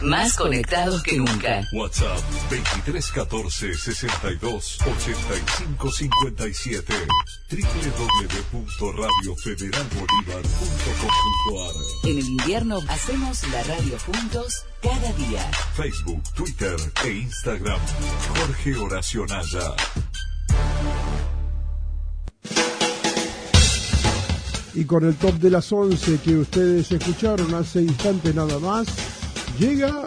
más conectados que nunca. WhatsApp 2314-628557, www.radiofederalbolivar.com.ar. En el invierno hacemos la radio juntos cada día. Facebook, Twitter e Instagram. Jorge Horacio Naya. Y con el top de las 11 que ustedes escucharon hace instantes nada más, llega,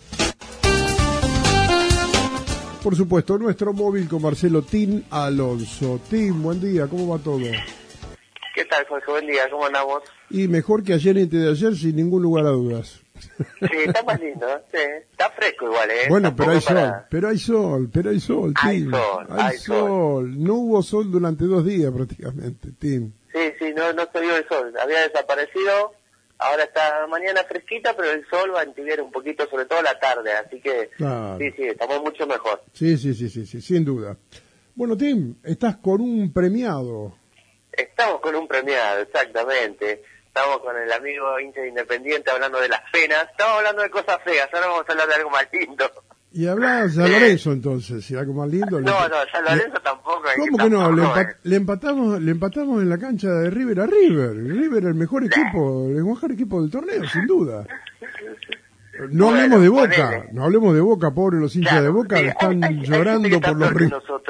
por supuesto, nuestro móvil con Marcelo Tim Alonso. Tim, buen día, ¿cómo va todo? ¿Qué tal, Jorge? Buen día, ¿cómo andamos? Y mejor que ayer y antes de ayer, sin ningún lugar a dudas. Sí, está más lindo, sí. Está fresco igual, ¿eh? Bueno, Tampoco pero hay sol, Tim. Hay sol. No hubo sol durante 2 días prácticamente, Tim. Sí, no se vio el sol, había desaparecido, ahora está mañana fresquita, pero el sol va a entibiar un poquito, sobre todo la tarde, así que claro. Sí, estamos mucho mejor. Sí, sin duda. Bueno, Tim, estás con un premiado. Estamos con un premiado, exactamente. Estamos con el amigo hincha Independiente hablando de las penas, estamos hablando de cosas feas, ahora vamos a hablar de algo más lindo. Y hablaba San Lorenzo entonces, si algo más lindo. No, San Lorenzo tampoco. ¿Cómo que no? Le empatamos en la cancha de River a River. River el mejor equipo del torneo, sin duda. No hablemos de Boca, no hablemos de Boca, pobre los hinchas de Boca, sí, están llorando por los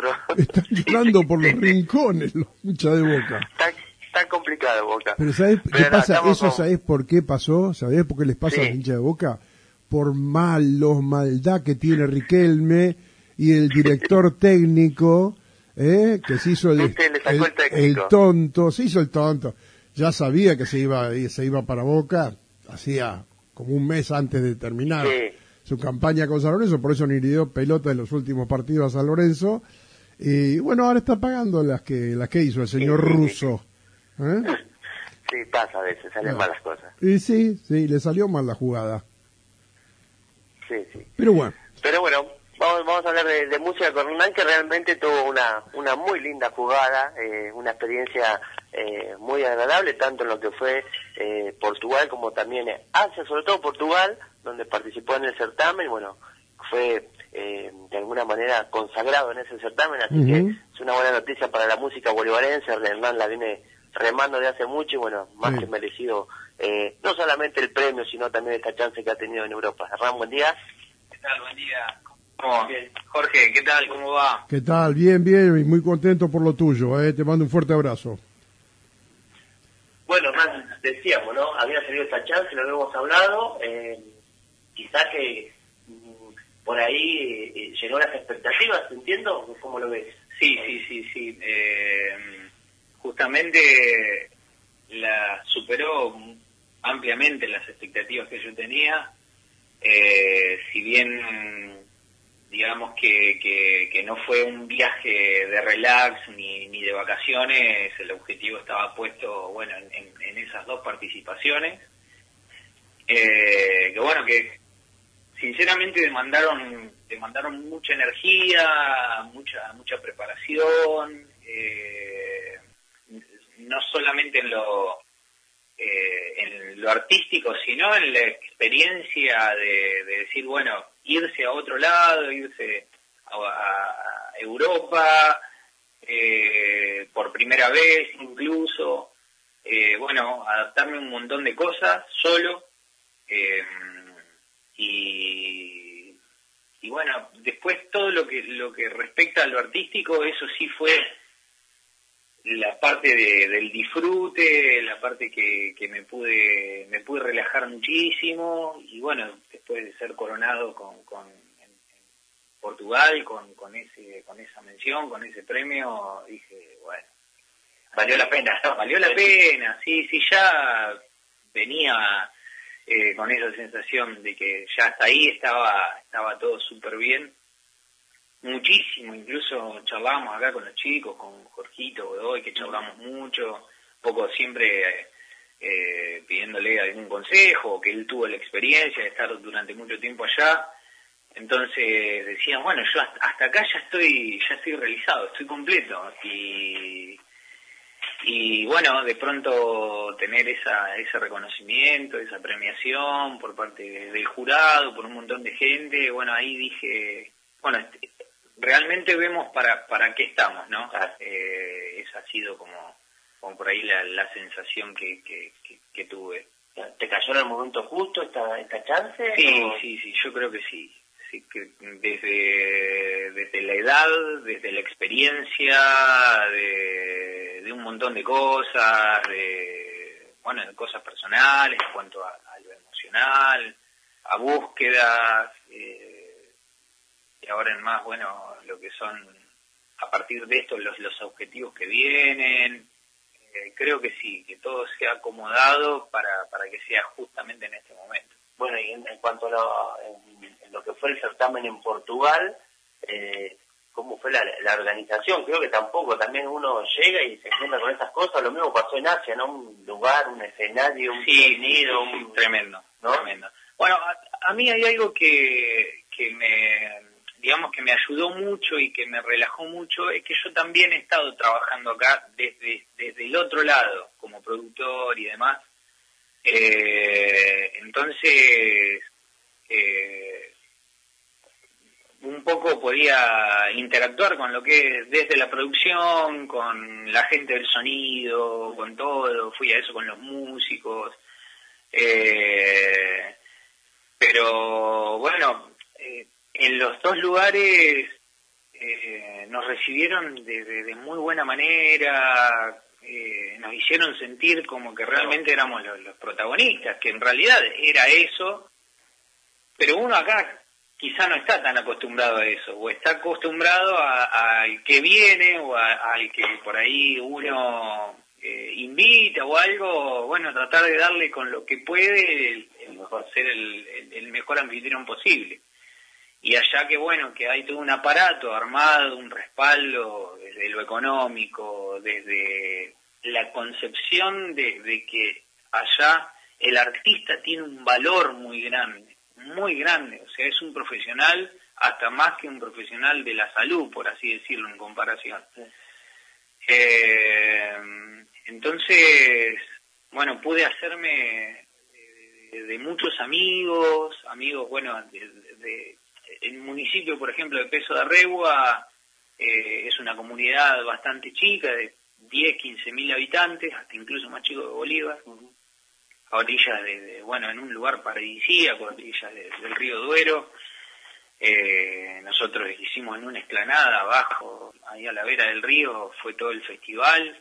rincones los hinchas de Boca. Está complicado Boca. Pero ¿sabés qué pasa? ¿Sabés por qué pasó? ¿Sabés por qué les pasa a los hinchas de Boca? Por maldad que tiene Riquelme y el director técnico, que se hizo el tonto, se hizo el tonto. Ya sabía que se iba para Boca, hacía como un mes antes de terminar su campaña con San Lorenzo, por eso ni le dio pelota en los últimos partidos a San Lorenzo. Y bueno, ahora está pagando las que hizo el señor Russo. Sí, pasa a veces, salen malas cosas. Y sí, le salió mal la jugada. Sí. Pero bueno, vamos a hablar de música con Hernán, que realmente tuvo una muy linda jugada, una experiencia muy agradable, tanto en lo que fue Portugal como también Asia, sobre todo Portugal, donde participó en el certamen. Bueno, fue de alguna manera consagrado en ese certamen, así que es una buena noticia para la música bolivarense. Hernán la viene remando de hace mucho y bueno, más que merecido, no solamente el premio, sino también esta chance que ha tenido en Europa. Hernán, buen día. ¿Qué tal? Buen día. ¿Cómo? Bien. Jorge, ¿qué tal? ¿Cómo va? ¿Qué tal? Bien, y muy contento por lo tuyo, te mando un fuerte abrazo. Bueno, Hernán, decíamos, ¿no? Había salido esta chance, lo habíamos hablado, quizás que por ahí llenó las expectativas, ¿entiendo? ¿Cómo lo ves? Sí. Justamente la superó ampliamente las expectativas que yo tenía. Si bien digamos que no fue un viaje de relax ni de vacaciones, el objetivo estaba puesto en esas 2 participaciones, que sinceramente demandaron mucha energía, mucha preparación, no solamente en lo artístico, sino en la experiencia de decir, irse a otro lado, irse a Europa, por primera vez incluso, adaptarme a un montón de cosas solo, y después todo lo que respecta a lo artístico, eso sí fue la parte del disfrute, la parte que me pude relajar muchísimo, y después de ser coronado en Portugal con esa mención, con ese premio, dije, valió la pena, ¿no? Valió la pena, sí, ya venía con esa sensación de que ya hasta ahí estaba todo súper bien. Muchísimo, incluso charlábamos acá con los chicos, con Jorgito Godoy, que charlamos mucho, poco siempre pidiéndole algún consejo, que él tuvo la experiencia de estar durante mucho tiempo allá. Entonces decían, yo hasta acá ya estoy realizado, estoy completo, y Y bueno, de pronto tener ese reconocimiento, esa premiación por parte del jurado, por un montón de gente, bueno, ahí dije, bueno, realmente vemos para qué estamos, ¿no? Esa ha sido como por ahí la sensación que tuve. ¿Te cayó en el momento justo esta chance? Sí, yo creo que sí. Sí, que desde la edad, desde la experiencia, de un montón de cosas, de cosas personales en cuanto a lo emocional, a búsquedas, y ahora en más, lo que son, a partir de esto, los objetivos que vienen. Creo que sí, que todo se ha acomodado para que sea justamente en este momento. Bueno, y en cuanto a lo que fue el certamen en Portugal, ¿cómo fue la organización? Creo que también uno llega y se encuentra con esas cosas. Lo mismo pasó en Asia, ¿no? Un lugar, un escenario, un sonido. Sí, tremendo, ¿no? Tremendo. Bueno, a mí hay algo que me ayudó mucho y que me relajó mucho, es que yo también he estado trabajando acá desde el otro lado, como productor y demás. Entonces, un poco podía interactuar con lo que es desde la producción, con la gente del sonido, con todo, fui a eso con los músicos, pero bueno, en los dos lugares nos recibieron de muy buena manera, nos hicieron sentir como que realmente éramos los protagonistas, que en realidad era eso, pero uno acá quizá no está tan acostumbrado a eso, o está acostumbrado al que viene, o al que por ahí uno invita o algo, tratar de darle con lo que puede ser el mejor anfitrión posible. Y allá que hay todo un aparato armado, un respaldo desde lo económico, desde la concepción de que allá el artista tiene un valor muy grande, o sea, es un profesional hasta más que un profesional de la salud, por así decirlo, en comparación. Sí. Entonces, pude hacerme de muchos amigos, el municipio, por ejemplo, de Peso de Arregua, es una comunidad bastante chica, de 10, 15.000 habitantes, hasta incluso más chico que Bolívar, a orillas en un lugar paradisíaco, a orillas del río Duero. Nosotros hicimos en una explanada abajo, ahí a la vera del río, fue todo el festival.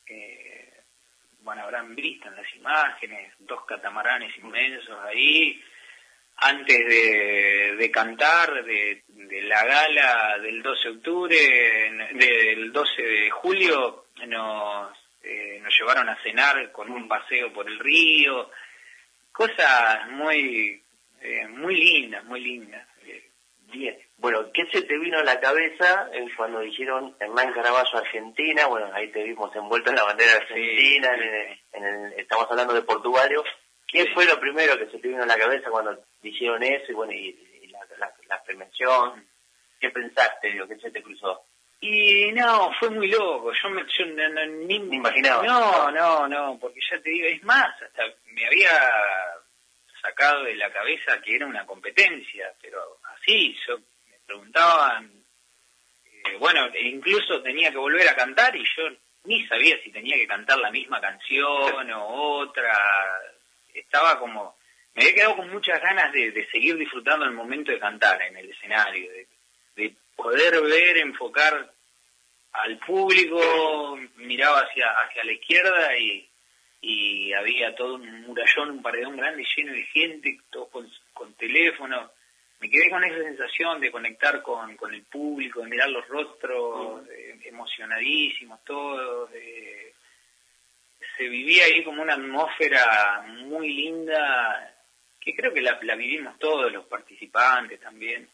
Habrán visto en las imágenes, 2 catamaranes inmensos ahí. Antes de cantar, de la gala del 12 de octubre, del 12 de julio, nos llevaron a cenar con un paseo por el río, cosas muy lindas, muy lindas. Bien. Bueno, ¿qué se te vino a la cabeza cuando dijeron Hernán Caraballo Argentina? Bueno, ahí te vimos envuelto en la bandera argentina, sí. Estamos hablando de Portugal. ¿Qué fue lo primero que se te vino a la cabeza cuando dijeron eso y la premiación? ¿Qué pensaste? ¿Qué se te cruzó? Y no, fue muy loco, yo ni me imaginaba. No, porque ya te digo, es más, hasta me había sacado de la cabeza que era una competencia, pero así, me preguntaban, incluso tenía que volver a cantar y yo ni sabía si tenía que cantar la misma canción o otra, me había quedado con muchas ganas de seguir disfrutando el momento de cantar en el escenario, de poder ver, enfocar al público, miraba hacia la izquierda y había todo un murallón, un paredón grande lleno de gente, todos con teléfono. Me quedé con esa sensación de conectar con el público, de mirar los rostros, emocionadísimos todos. Se vivía ahí como una atmósfera muy linda, que creo que la vivimos todos los participantes también.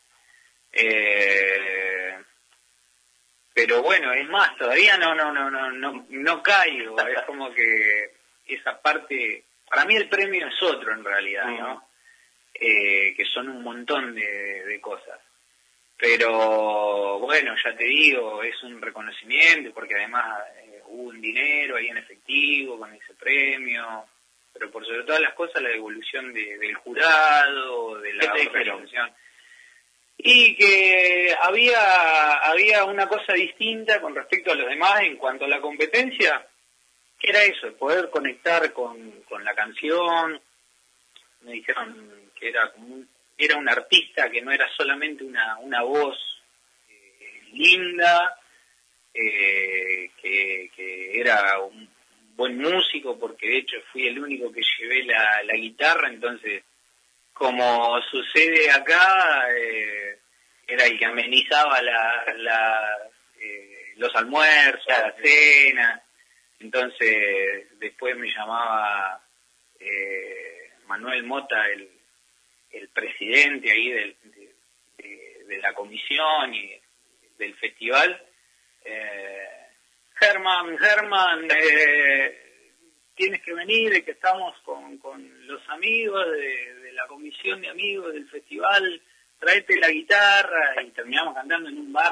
Pero es más, todavía no caigo, es como que esa parte, para mí el premio es otro en realidad, ¿no? Que son un montón de cosas. Pero ya te digo, es un reconocimiento, porque además hubo un dinero ahí en efectivo con ese premio, pero por sobre todas las cosas la devolución del jurado, de la organización. Y que había una cosa distinta con respecto a los demás en cuanto a la competencia, que era eso, poder conectar con la canción. Me dijeron que era un artista, que no era solamente una voz linda, que era un buen músico, porque de hecho fui el único que llevé la guitarra, entonces como sucede acá, era el que amenizaba los almuerzos, la cena. Entonces después me llamaba Manuel Mota, el presidente ahí de la comisión y del festival. Germán, tienes que venir, que estamos con los amigos de la comisión de amigos del festival, tráete la guitarra, y terminamos cantando en un bar,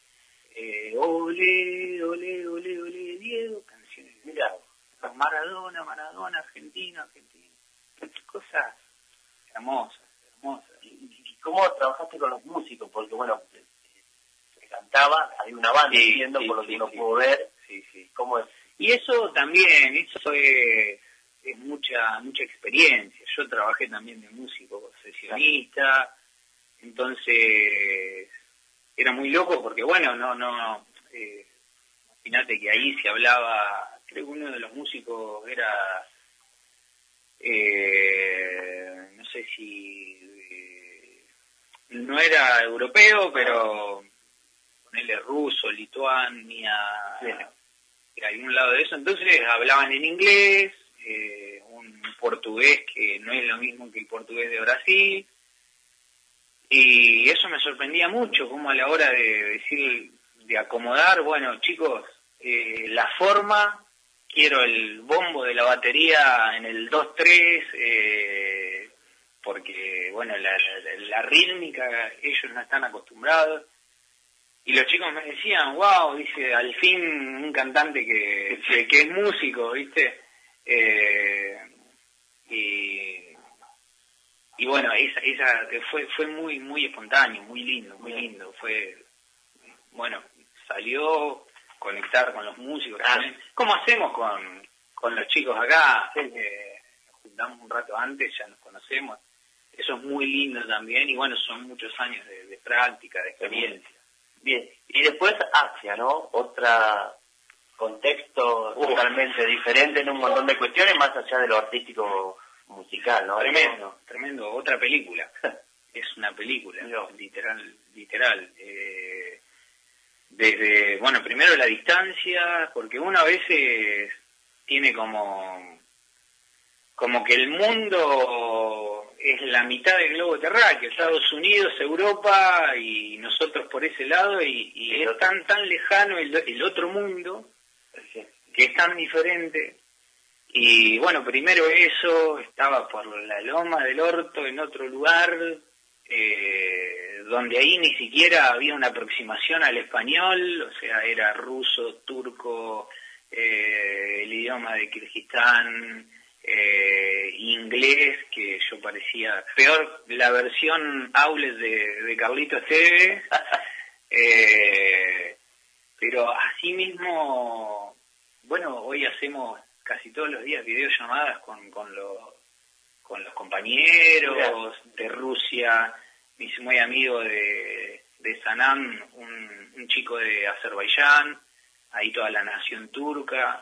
ole, ole, ole, ole, Diego, canciones, mira, Maradona, Argentina, cosas hermosas. ¿Y cómo trabajaste con los músicos? Porque bueno, se cantaba, hay una banda, entiendo, por lo que uno pudo ver. Sí. ¿Cómo es? Y eso también, es mucha experiencia. Yo trabajé también de músico sesionista, entonces era muy loco porque bueno, imagínate que ahí se hablaba, creo que uno de los músicos era, no sé si, no era europeo, pero ponele ruso, Lituania, de algún lado de eso, entonces hablaban en inglés, un portugués que no es lo mismo que el portugués de Brasil, y eso me sorprendía mucho, como a la hora de decir, de acomodar, bueno chicos, la forma, quiero el bombo de la batería en el 2-3, porque bueno, la rítmica, ellos no están acostumbrados. Y los chicos me decían, wow, dice, al fin un cantante que es músico, ¿viste? Y bueno, esa fue muy espontáneo, muy lindo. Fue, bueno, salió conectar con los músicos también. ¿Cómo hacemos con los chicos acá? Nos juntamos un rato antes, ya nos conocemos. Eso es muy lindo también, y bueno, son muchos años de práctica, de experiencia. Bien, y después Asia, ¿no? Otra contexto totalmente diferente en un montón de cuestiones, más allá de lo artístico musical, ¿no? Tremendo, otra película. Es una película, literal. Desde, bueno, primero la distancia, porque uno a veces tiene como que el mundo es la mitad del globo terráqueo, Estados Unidos, Europa, y nosotros por ese lado, y es tan lejano el otro mundo, que es tan diferente. Y bueno, primero eso, estaba por la Loma del Orto, en otro lugar, donde ahí ni siquiera había una aproximación al español, o sea, era ruso, turco, el idioma de Kirguistán, inglés, que yo parecía peor, la versión Aules de Carlitos Tevez, pero así mismo, bueno, hoy hacemos casi todos los días videollamadas con los compañeros de Rusia. Me hice muy amigo de Sanam, un chico de Azerbaiyán, ahí toda la nación turca.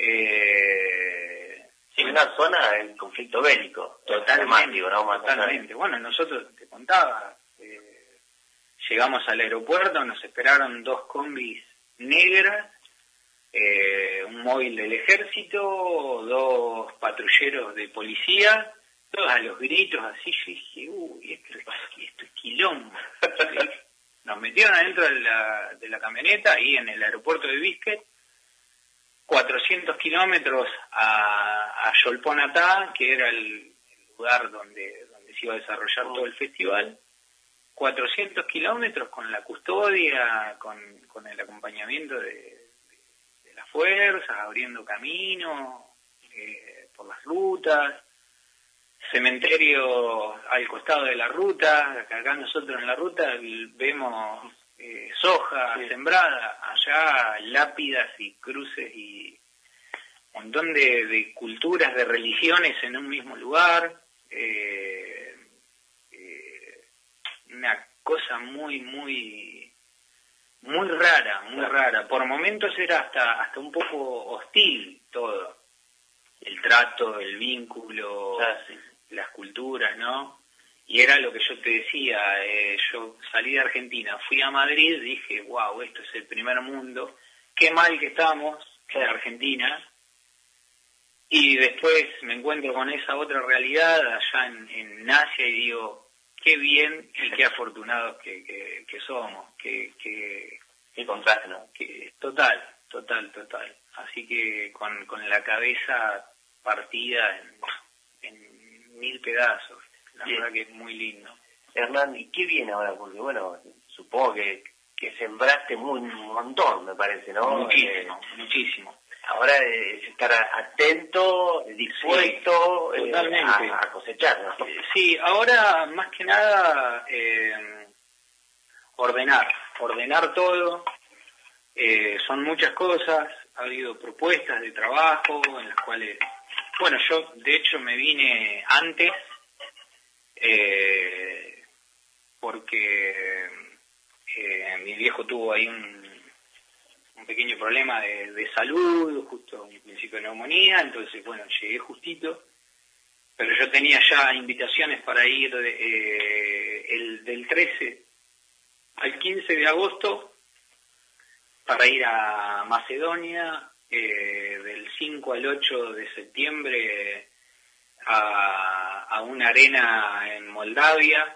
Sí, una zona en conflicto bélico. Totalmente, ¿no? Totalmente. Bueno, nosotros, te contaba, llegamos al aeropuerto, nos esperaron 2 combis negras, un móvil del ejército, 2 patrulleros de policía, todos a los gritos, así. Yo dije, uy, esto es quilombo. Nos metieron adentro de la camioneta, ahí en el aeropuerto de Biscuit, 400 kilómetros a Yolponatá, que era el lugar donde se iba a desarrollar todo el festival. 400 kilómetros con la custodia, con el acompañamiento de la fuerza, abriendo camino por las rutas, cementerio al costado de la ruta. Acá nosotros en la ruta vemos soja sembrada, allá lápidas y cruces y un montón de culturas, de religiones en un mismo lugar. Una cosa muy rara. Por momentos era hasta un poco hostil todo, el trato, el vínculo, las culturas, ¿no? Y era lo que yo te decía, yo salí de Argentina, fui a Madrid, dije, wow, esto es el primer mundo, qué mal que estamos en Argentina. Y después me encuentro con esa otra realidad allá en Asia y digo, qué bien y qué afortunados que somos, qué contraste, ¿no? Total. Así que con la cabeza partida en 1000 pedazos, la verdad que es muy lindo. Hernán, ¿y qué viene ahora? Porque bueno, supongo que sembraste un montón, me parece, ¿no? Muchísimo. Ahora es estar atento, dispuesto a cosechar, ¿no? Sí, ahora más que nada ordenar todo. Son muchas cosas, ha habido propuestas de trabajo en las cuales, bueno, yo de hecho me vine antes porque mi viejo tuvo ahí un pequeño problema de salud, justo un principio de neumonía, entonces bueno, llegué justito, pero yo tenía ya invitaciones para ir del 13 al 15 de agosto para ir a Macedonia, del 5 al 8 de septiembre a una arena en Moldavia,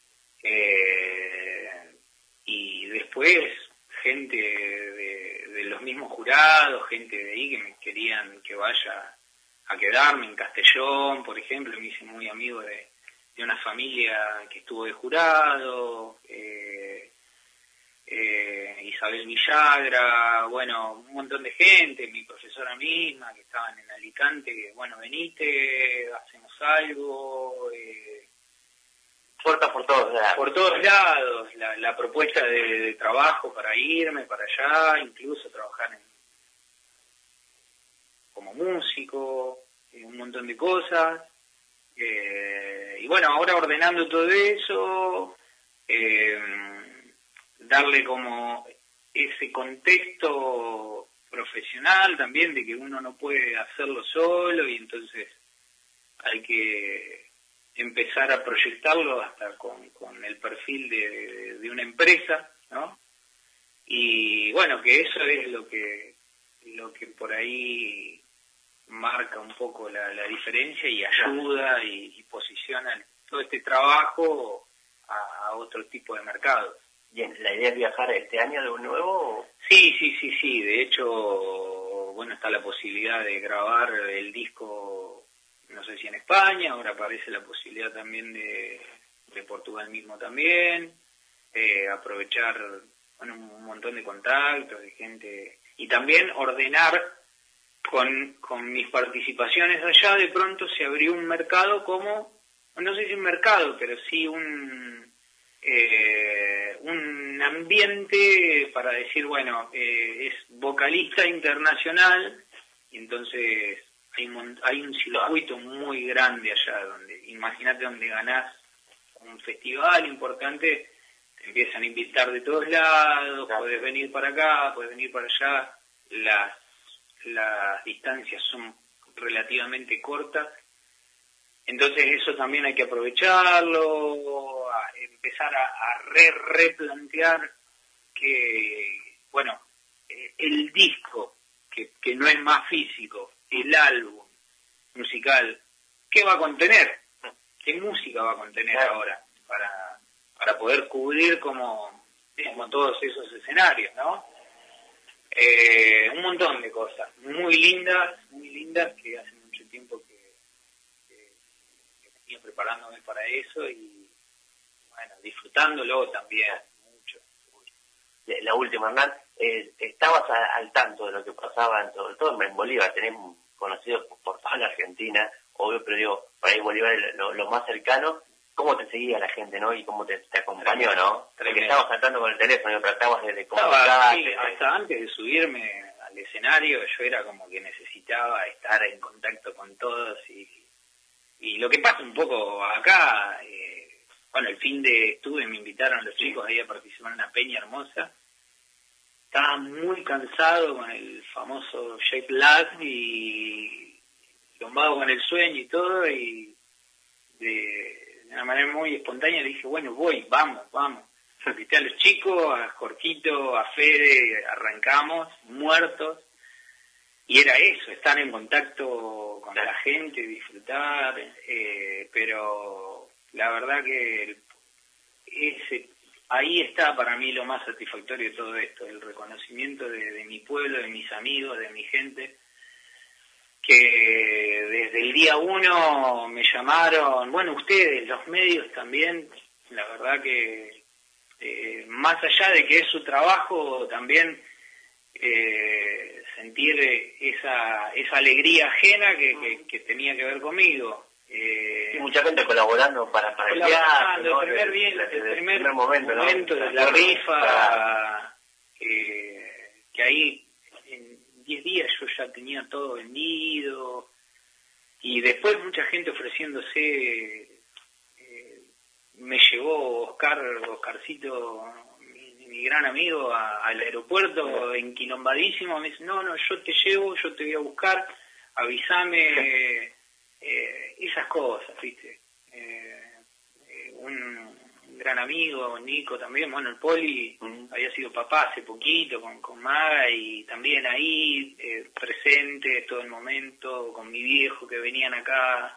y después gente de los mismos jurados, gente de ahí que me querían que vaya a quedarme en Castellón, por ejemplo, me hice muy amigo de una familia que estuvo de jurado, Isabel Villagra, bueno, un montón de gente, mi profesora misma, que estaban en Alicante, que bueno, venite, hacemos algo, puertas por todos lados. Por todos lados, la propuesta de trabajo para irme para allá, incluso trabajar como músico, un montón de cosas. Y bueno, ahora ordenando todo eso, darle como ese contexto profesional también de que uno no puede hacerlo solo y entonces hay que empezar a proyectarlo hasta con el perfil de una empresa, ¿no? Y bueno, que eso es lo que por ahí marca un poco la diferencia y ayuda y posiciona todo este trabajo a otro tipo de mercados. Bien, ¿la idea es viajar este año de nuevo? Sí, de hecho, bueno, está la posibilidad de grabar el disco, no sé si en España, ahora aparece la posibilidad también de Portugal mismo también, aprovechar, bueno, un montón de contactos, de gente, y también ordenar con mis participaciones allá. De pronto se abrió un mercado como, no sé si un mercado, pero sí un ambiente para decir, bueno, es vocalista internacional, y entonces hay un circuito muy grande allá, donde, imagínate, donde ganás un festival importante, te empiezan a invitar de todos lados, podés venir para acá, podés venir para allá, las distancias son relativamente cortas, entonces eso también hay que aprovecharlo, empezar a replantear que, bueno, el disco, que no es más físico, el álbum musical, ¿qué va a contener? ¿Qué música va a contener ahora para poder cubrir como todos esos escenarios, ¿no? Un montón de cosas muy lindas que hace mucho tiempo que venía preparándome para eso y bueno, disfrutándolo también mucho. la última, Hernán, estabas al tanto de lo que pasaba, sobre todo en Bolívar, tenés conocido por toda la Argentina, obvio, pero digo, por ahí Bolívar es lo más cercano. ¿Cómo te seguía la gente, no? Y cómo te acompañó, ¿no? Porque estabas saltando con el teléfono y tratabas de comunicar. Sí, hasta antes de subirme al escenario, yo era como que necesitaba estar en contacto con todos y lo que pasa un poco acá, bueno, el fin de me invitaron los chicos ahí a participar en una peña hermosa. Estaba muy cansado con el famoso jet lag y lombado con el sueño y todo, y de una manera muy espontánea le dije, bueno, vamos. Invité a los chicos, a Jorgito, a Fede, arrancamos, muertos, y era eso, estar en contacto con la gente, disfrutar, pero la verdad que ahí está para mí lo más satisfactorio de todo esto, el reconocimiento de mi pueblo, de mis amigos, de mi gente, que desde el día 1 me llamaron, bueno, ustedes, los medios también, la verdad que más allá de que es su trabajo, también sentir esa alegría ajena que tenía que ver conmigo. Y mucha gente colaborando para el teatro, el primer momento, ¿no? De la rifa, que ahí en 10 días yo ya tenía todo vendido, y después mucha gente ofreciéndose. Me llevó Oscarcito, mi gran amigo, al aeropuerto enquilombadísimo. Me dice, no, yo te llevo, yo te voy a buscar, avísame, esas cosas, ¿viste? Un gran amigo, Nico también, bueno, el Poli había sido papá hace poquito con Maga, y también ahí presente todo el momento, con mi viejo que venían acá,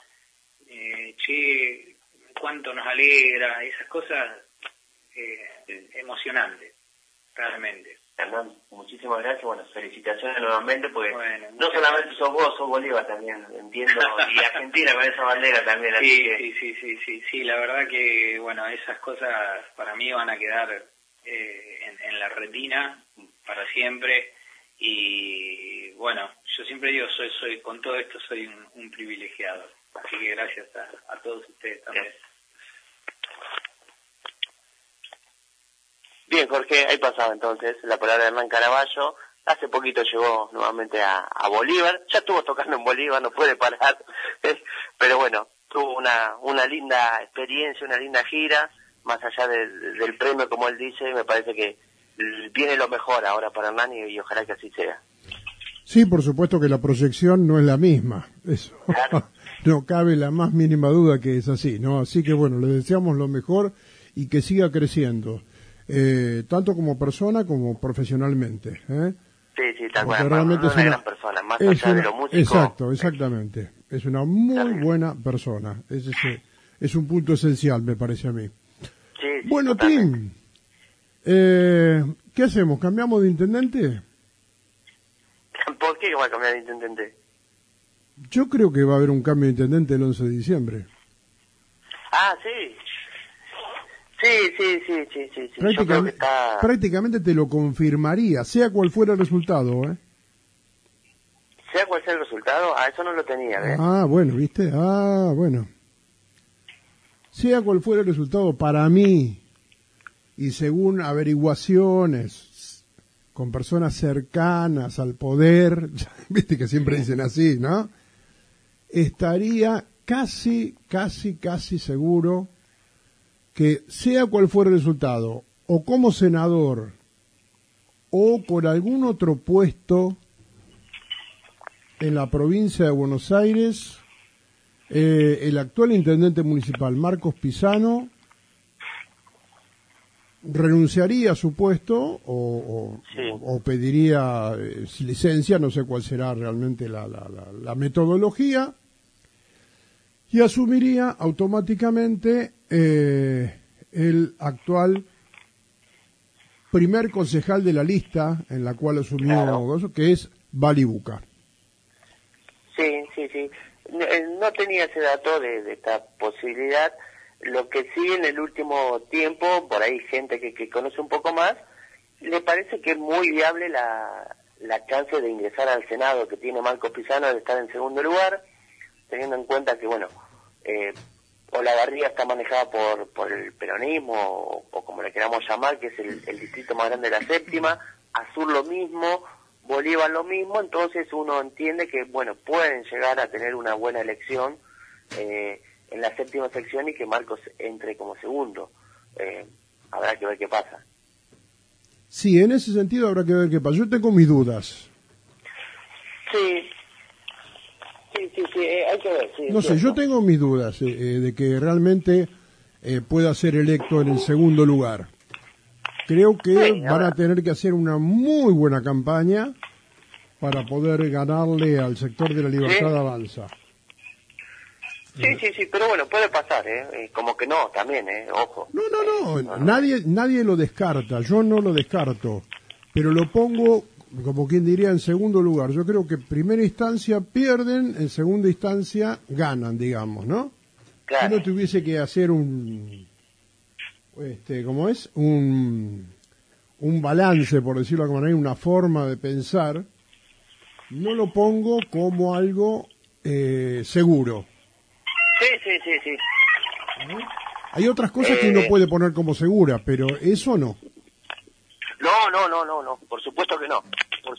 cuánto nos alegra, esas cosas emocionantes, realmente. Hernán, muchísimas gracias, bueno, felicitaciones nuevamente, porque no solamente sos vos, sos Bolívar también, entiendo, y Argentina con esa bandera también, así que... Sí, la verdad que, bueno, esas cosas para mí van a quedar en la retina para siempre, y bueno, yo siempre digo, soy con todo esto soy un privilegiado, así que gracias a todos ustedes también. Bien, Jorge, ahí pasaba entonces la palabra de Hernán Caraballo. Hace poquito llegó nuevamente a Bolívar, ya estuvo tocando en Bolívar, no puede parar, pero bueno, tuvo una linda experiencia, una linda gira, más allá del premio, como él dice. Me parece que viene lo mejor ahora para Hernán y ojalá que así sea. Sí, por supuesto que la proyección no es la misma, eso claro. No cabe la más mínima duda que es así, ¿no? Así que bueno, le deseamos lo mejor y que siga creciendo. Tanto como persona como profesionalmente. Sí, tal cual. Realmente es una gran persona, más allá de lo músico. Exacto, exactamente. Es una muy buena persona. Es un punto esencial, me parece a mí. Sí, bueno, Tim, ¿qué hacemos? ¿Cambiamos de intendente? ¿Por qué va a cambiar de intendente? Yo creo que va a haber un cambio de intendente el 11 de diciembre. Ah, sí. Sí. Prácticamente te lo confirmaría, sea cual fuera el resultado, Sea cual sea el resultado, eso no lo tenía, ¿ves? Ah, bueno, ¿viste? Ah, bueno. Sea cual fuera el resultado, para mí, y según averiguaciones con personas cercanas al poder, viste que siempre dicen así, ¿no? Estaría casi seguro que sea cual fuera el resultado, o como senador, o por algún otro puesto en la provincia de Buenos Aires, el actual intendente municipal, Marcos Pisano, renunciaría a su puesto o pediría licencia, no sé cuál será realmente la metodología, y asumiría automáticamente el actual primer concejal de la lista en la cual asumió, que es Balibuca. Sí. No tenía ese dato de esta posibilidad. Lo que sí en el último tiempo, por ahí gente que conoce un poco más, ¿Le parece que es muy viable la chance de ingresar al Senado que tiene Marcos Pizano de estar en segundo lugar, teniendo en cuenta que, bueno, Olavarría está manejada por el peronismo, o como le queramos llamar, que es el distrito más grande de la séptima, Azul lo mismo, Bolívar lo mismo, entonces uno entiende que, bueno, pueden llegar a tener una buena elección en la séptima sección y que Marcos entre como segundo. Habrá que ver qué pasa. Sí, en ese sentido habrá que ver qué pasa. Yo tengo mis dudas. Sí, hay que ver. Sí, no sé, yo tengo mis dudas de que realmente pueda ser electo en el segundo lugar. Creo que van a tener que hacer una muy buena campaña para poder ganarle al sector de la Libertad Avanza. Sí, pero bueno, puede pasar, como que no, también, ojo. No, nadie lo descarta, yo no lo descarto, pero lo pongo, como quien diría, en segundo lugar. Yo creo que en primera instancia pierden, en segunda instancia ganan, digamos, ¿no? Claro. Si no tuviese que hacer un balance, por decirlo de alguna manera, una forma de pensar, no lo pongo como algo seguro. Sí. Hay otras cosas que uno puede poner como segura, pero eso no. No, por supuesto que no.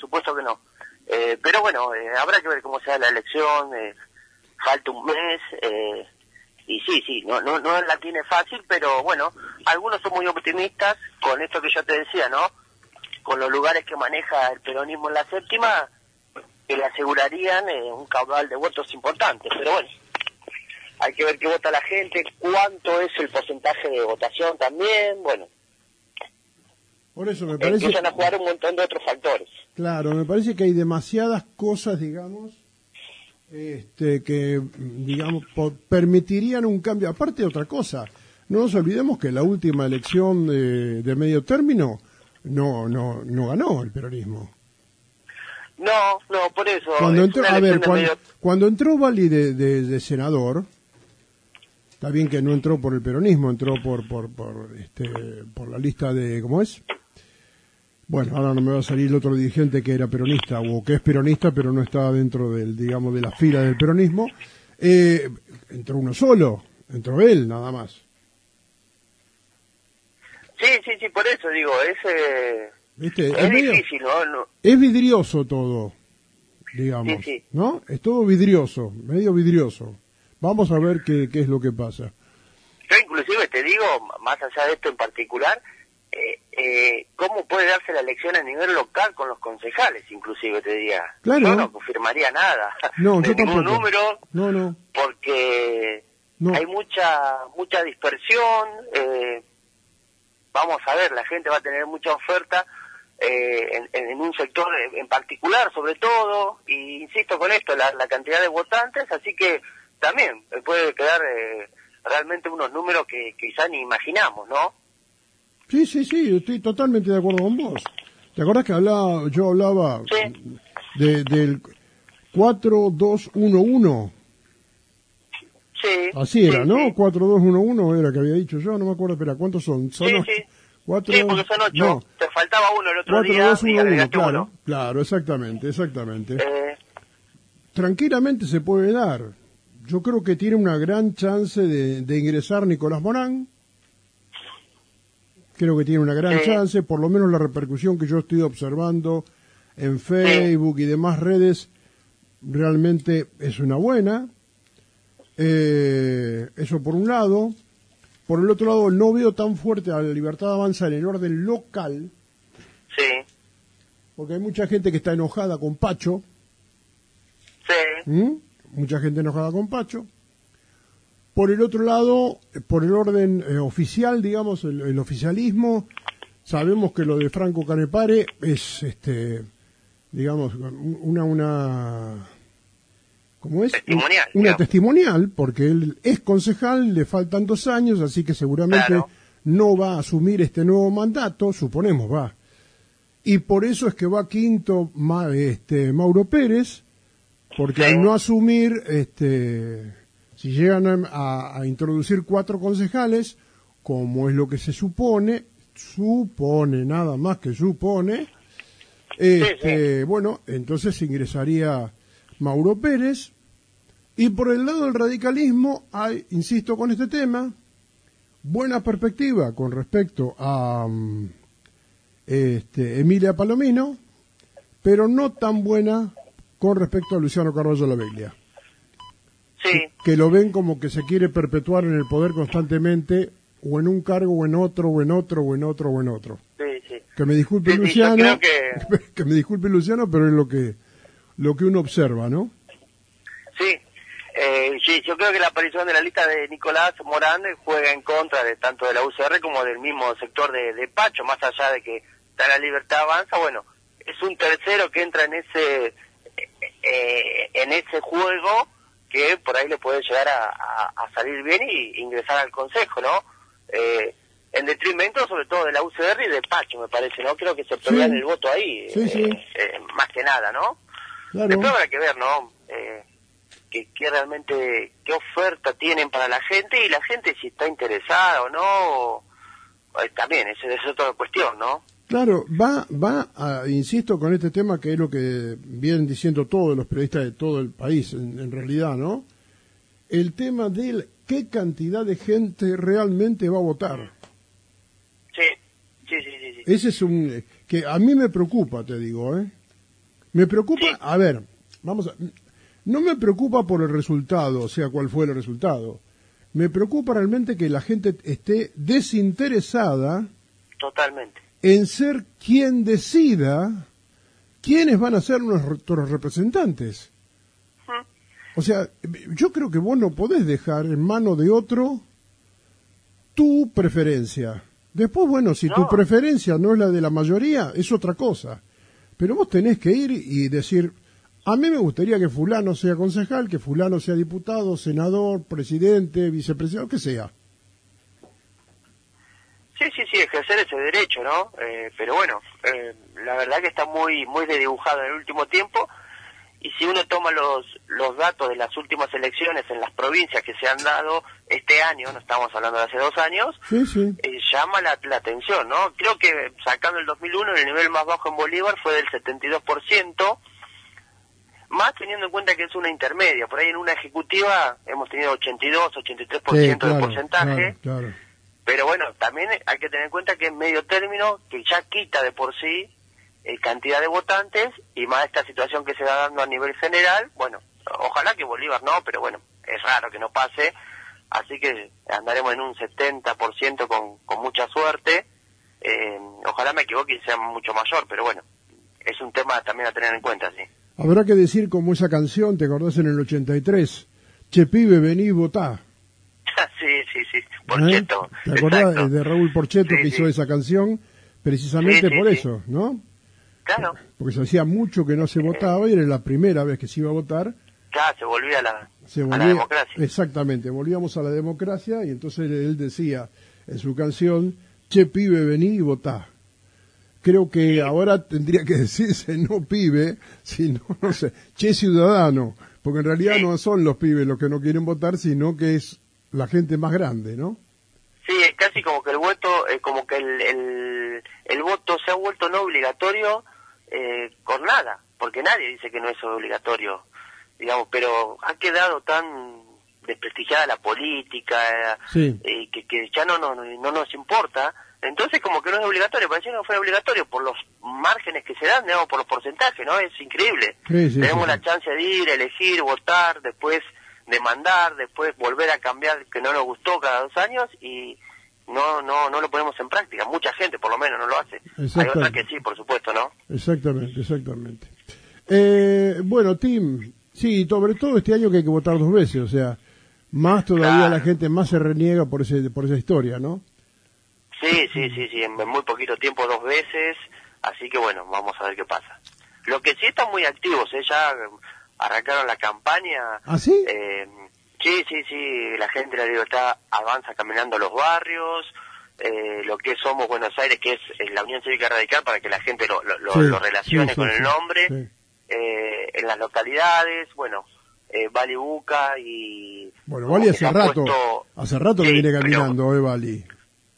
Pero bueno, habrá que ver cómo sea la elección, falta un mes, y sí, no la tiene fácil, pero bueno, algunos son muy optimistas con esto que yo te decía, ¿no? Con los lugares que maneja el peronismo en la séptima, que le asegurarían un caudal de votos importante, pero bueno. Hay que ver qué vota la gente, cuánto es el porcentaje de votación también, bueno. Por eso me parece... Empiezan a jugar un montón de otros factores. Claro, me parece que hay demasiadas cosas, digamos, que, digamos, permitirían un cambio. Aparte de otra cosa, no nos olvidemos que la última elección de medio término no ganó el peronismo. No, por eso. Cuando entró Valli de senador... Está bien que no entró por el peronismo, entró por la lista de, ¿cómo es? Bueno, ahora no me va a salir el otro dirigente que era peronista, o que es peronista, pero no estaba dentro del, digamos, de la fila del peronismo. Entró uno solo, entró él, nada más. Sí, por eso digo, ¿Viste? Es difícil, ¿no? Es vidrioso todo, digamos, sí. ¿no? Es todo vidrioso, medio vidrioso. Vamos a ver qué es lo que pasa. Yo inclusive te digo, más allá de esto en particular, cómo puede darse la elección a nivel local con los concejales, inclusive te diría. Claro. Yo no confirmaría nada. No, yo ningún tampoco. número. No. Porque hay mucha dispersión. Vamos a ver, la gente va a tener mucha oferta en un sector en particular, sobre todo. Y insisto con esto, la cantidad de votantes, así que también puede quedar realmente unos números que quizá ni imaginamos, ¿no? Sí, estoy totalmente de acuerdo con vos. ¿Te acordás que yo hablaba del 4-2-1-1? Sí. Así era, sí, ¿no? Sí. 4-2-1-1 era que había dicho yo, no me acuerdo, espera, ¿cuántos son? Sí. 4, sí, porque son 8. No. Te faltaba uno el otro día y agregaste uno. Claro, exactamente. Tranquilamente se puede dar. Yo creo que tiene una gran chance de ingresar Nicolás Morán. Creo que tiene una gran chance, por lo menos la repercusión que yo estoy observando en Facebook y demás redes, realmente es una buena. Eso por un lado. Por el otro lado, no veo tan fuerte a la Libertad Avanza en el orden local. Sí. Porque hay mucha gente que está enojada con Pacho. Sí. Mucha gente enojada con Pacho. Por el otro lado, por el orden oficial, digamos, el oficialismo, sabemos que lo de Franco Canepare es, digamos, ¿cómo es? Testimonial. Una testimonial, porque él es concejal, le faltan 2 años, así que seguramente no va a asumir este nuevo mandato, suponemos, va. Y por eso es que va quinto Mauro Pérez, porque al no asumir, si llegan a introducir 4 concejales, como es lo que se supone, supone, nada más que supone, bueno, entonces ingresaría Mauro Pérez. Y por el lado del radicalismo hay, insisto con este tema, buena perspectiva con respecto a Emilia Palomino, pero no tan buena con respecto a Luciano Carballo Laveglia. Sí. Que lo ven como que se quiere perpetuar en el poder constantemente, o en un cargo, o en otro, o en otro, o en otro, o en otro. Sí, sí. Que me disculpe Luciano, yo creo que me disculpe Luciano, pero es lo que uno observa, ¿no? Sí. Sí, yo creo que la aparición de la lista de Nicolás Morán juega en contra de tanto de la UCR como del mismo sector de Pacho, más allá de que está la Libertad Avanza. Bueno, es un tercero que entra en ese juego que por ahí le puede llegar a salir bien y ingresar al Consejo, ¿no? En detrimento sobre todo de la UCR y de Pacho, me parece, ¿no? Creo que se pelean el voto ahí, más que nada, ¿no? Claro. Después habrá que ver, ¿no? Que realmente, qué oferta tienen para la gente y la gente si está interesada o no, también, esa es otra cuestión, ¿no? Claro, insisto con este tema que es lo que vienen diciendo todos los periodistas de todo el país, en realidad, ¿no? El tema de qué cantidad de gente realmente va a votar. Sí. Ese es que a mí me preocupa, te digo, ¿eh? Me preocupa, sí. A ver, no me preocupa por el resultado, sea cual fue el resultado. Me preocupa realmente que la gente esté desinteresada. Totalmente. En ser quien decida quiénes van a ser nuestros representantes. O sea, yo creo que vos no podés dejar en mano de otro tu preferencia. Después, bueno, si tu preferencia no es la de la mayoría, es otra cosa. Pero vos tenés que ir y decir, a mí me gustaría que fulano sea concejal, que fulano sea diputado, senador, presidente, vicepresidente, lo que sea. Sí, ejercer ese derecho, ¿no? Pero bueno, la verdad que está muy desdibujado en el último tiempo, y si uno toma los datos de las últimas elecciones en las provincias que se han dado este año, no estamos hablando de hace 2 años, llama la atención, ¿no? Creo que sacando el 2001, el nivel más bajo en Bolívar fue del 72%, más teniendo en cuenta que es una intermedia. Por ahí en una ejecutiva hemos tenido 82, 83% de porcentaje. Claro. Pero bueno, también hay que tener en cuenta que es medio término, que ya quita de por sí cantidad de votantes, y más esta situación que se va dando a nivel general. Bueno, ojalá que Bolívar no, pero bueno, es raro que no pase, así que andaremos en un 70% con mucha suerte. Ojalá me equivoque y sea mucho mayor, pero bueno, es un tema también a tener en cuenta, sí. Habrá que decir como esa canción, ¿te acordás en el 83? Che pibe, vení y votá. Sí, Porchetto. ¿Te acordás de Raúl Porchetto que hizo esa canción? Precisamente por eso, ¿no? Claro. Porque se hacía mucho que no se votaba y era la primera vez que se iba a votar. Claro, se volvía a la democracia. Exactamente, volvíamos a la democracia, y entonces él decía en su canción, che pibe, vení y votá. Creo que ahora tendría que decirse no pibe, sino, no sé, che ciudadano, porque en realidad no son los pibes los que no quieren votar, sino que es la gente más grande, ¿no? Sí, es casi como que el voto, como que el voto se ha vuelto no obligatorio con nada, porque nadie dice que no es obligatorio, digamos, pero ha quedado tan desprestigiada la política, que ya no nos importa. Entonces como que no es obligatorio, parecía que no fuera obligatorio por los márgenes que se dan, digamos, por los porcentajes, ¿no? Es increíble. Tenemos la chance de ir, elegir, votar, después demandar, después volver a cambiar que no nos gustó cada 2 años, y no lo ponemos en práctica. Mucha gente por lo menos no lo hace. Hay otras que sí, por supuesto, ¿no? Exactamente. Bueno, Tim, sí, sobre todo este año que hay que votar 2 veces, o sea, más todavía la gente más se reniega por esa historia, ¿no? Sí, en muy poquito tiempo 2 veces, así que bueno, vamos a ver qué pasa. Lo que sí están muy activos, ya arrancaron la campaña. ¿Ah, sí? Sí, la gente de la Libertad Avanza caminando los barrios, lo que Somos Buenos Aires, que es la Unión Cívica Radical, para que la gente lo relacione con el nombre, en las localidades, bueno, Bali Buca y... Bueno, Bali hace rato que viene caminando, Bali. Sí,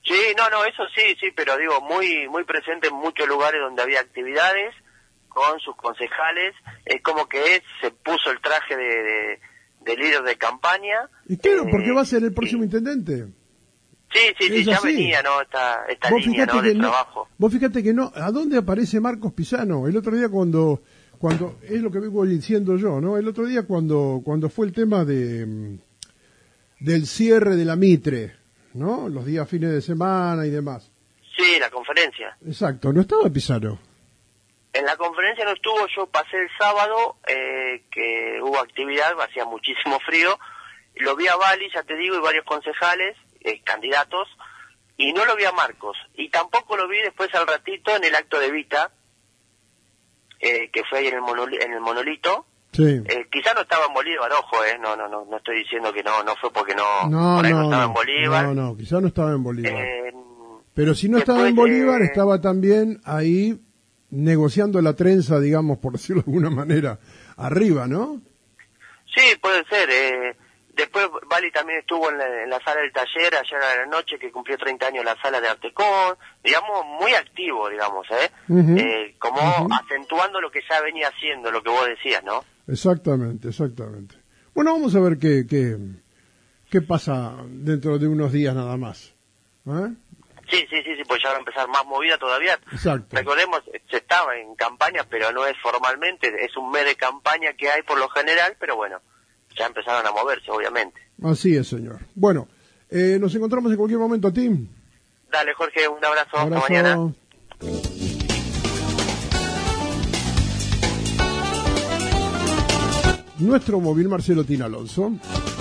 no, eso sí, pero digo, muy presente en muchos lugares donde había actividades, con sus concejales, es como que se puso el traje de líder de campaña. Y claro, porque va a ser el próximo intendente. Sí, ya venía, ¿no? Esta línea, ¿no? De trabajo. Vos fíjate que no, ¿a dónde aparece Marcos Pisano? El otro día cuando es lo que vengo diciendo yo, ¿no? El otro día cuando fue el tema del cierre de la Mitre, ¿no? Los días fines de semana y demás. Sí, la conferencia. Exacto, no estaba Pisano. En la conferencia no estuvo, yo pasé el sábado, que hubo actividad, hacía muchísimo frío, lo vi a Bali, ya te digo, y varios concejales, candidatos, y no lo vi a Marcos, y tampoco lo vi después al ratito en el acto de Vita, que fue ahí en el monolito. Sí. Quizá no estaba en Bolívar, ojo, no estoy diciendo que no fue porque no estaba en Bolívar. No, quizá no estaba en Bolívar. Pero si no estaba en Bolívar, estaba también ahí negociando la trenza, digamos, por decirlo de alguna manera, arriba, ¿no? Sí, puede ser. Después Bali también estuvo en la sala del taller ayer a la noche, que cumplió 30 años la sala de Artecon, digamos, muy activo, digamos, acentuando lo que ya venía haciendo, lo que vos decías, ¿no? Exactamente. Bueno, vamos a ver qué pasa dentro de unos días nada más. Sí, pues ya va a empezar más movida todavía. Exacto. Recordemos, se estaba en campaña, pero no es formalmente, es un mes de campaña que hay por lo general, pero bueno, ya empezaron a moverse, obviamente. Así es, señor. Bueno, nos encontramos en cualquier momento, Tim. Dale, Jorge, un abrazo. Hasta mañana. Nuestro móvil Marcelo Tina Alonso.